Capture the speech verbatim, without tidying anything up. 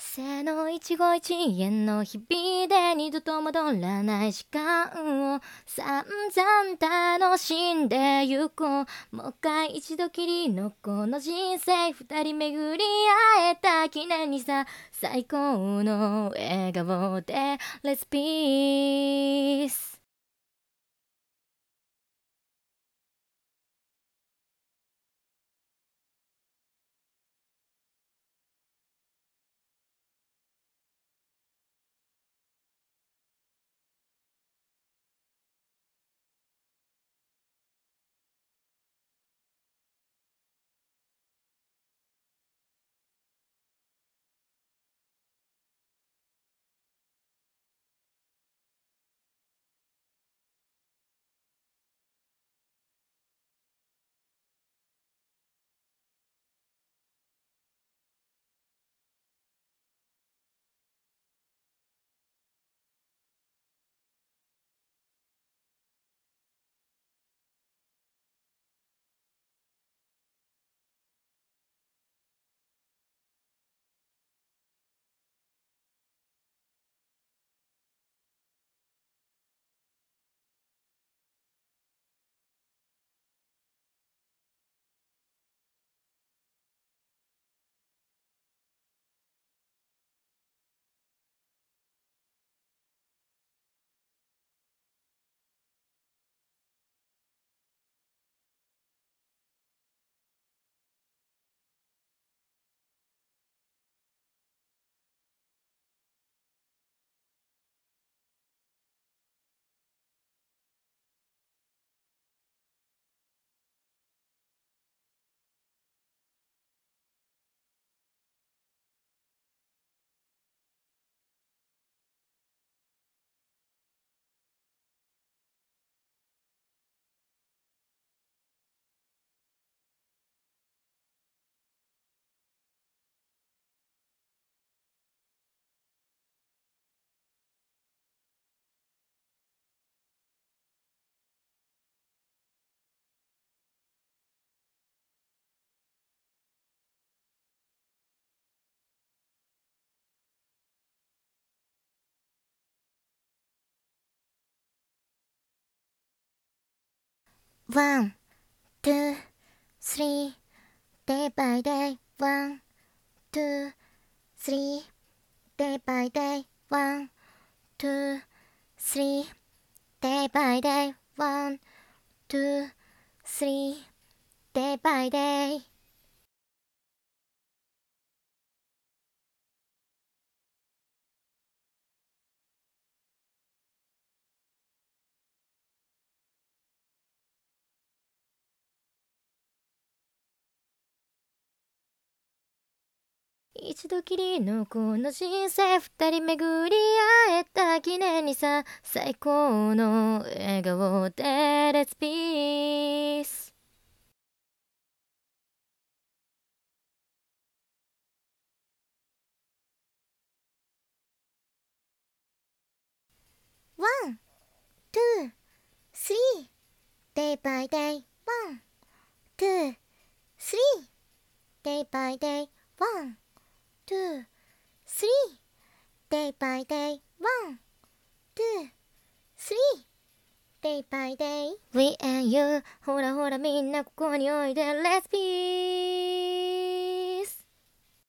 せの一期一会の日々で二度と戻らない時間を散々楽しんでゆこう。もう一回一度きりのこの人生、二人巡り会えた記念にさ、最高の笑顔で Let's peace。ワン、ツー、スリー、デイバイデイ。ワン、ツー、スリー、デイバイデイ。ワン、ツー、スリー、デイバイデイ。ワン、ツー、スリー、デイバイデイ。一度きりのこの人生、二人巡り会えた記念にさ、最高の笑顔で Let's peace。ワン、ツー、スリー、デイバイデイ。ワン、ツー、スリー、デイバイデイ。ワン、ツー、スリー、デイバイデイ。ワン、ツー、スリー、デイバイデイ。We and you。ほらほらみんなここにおいで Let's peace。